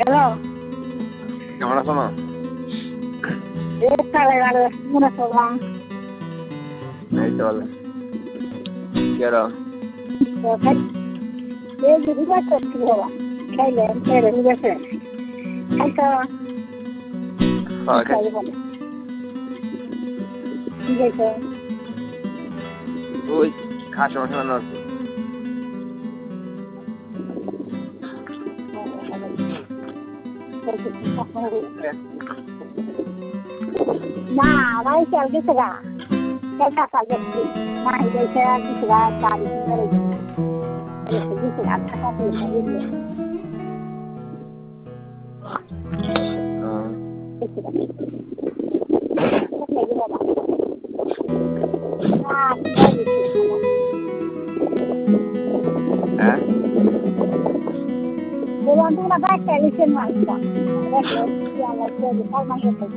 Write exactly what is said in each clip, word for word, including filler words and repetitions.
Hello. কেমন আছো মা? এই তাহলে আর মনে করলাম এই তো ভালো। কি আর তো খাই এই যদি বাস করছি বাবা খাইলে খেয়ে গেছে খাই তো হ্যাঁ খাই। খাই বলে কি খাইছো? ওই খাসি মাংস রান্না করছি। না ভাই চল গেছে গা খেলটা কাল গেছি না গেছে কিছু গা গাড়ি করে কিছু গা থাকা পেয়েছে বুঝলে কিছু গা বাবা হ্যাঁ বললাম তোমরা বাইক চালিয়েছেন মাইকটা দেখো কি আমার চলে তার মানে খেলতে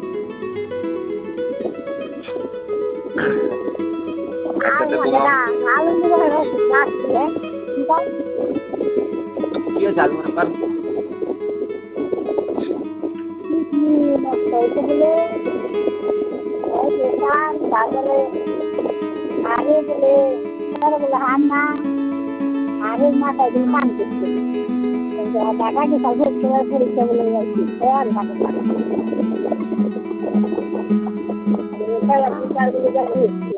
একসাথে আলু ঘুমাও। না আলু দিব আসছে কি হয়েছে আলু ব্যাপার? নষ্ট হয়েছে বলে তারপরে আরে বলে বলে হান না আরে মাথায় দিন কান করছে টাকা কি সব পরীক্ষা বলে যাচ্ছি আর মাথা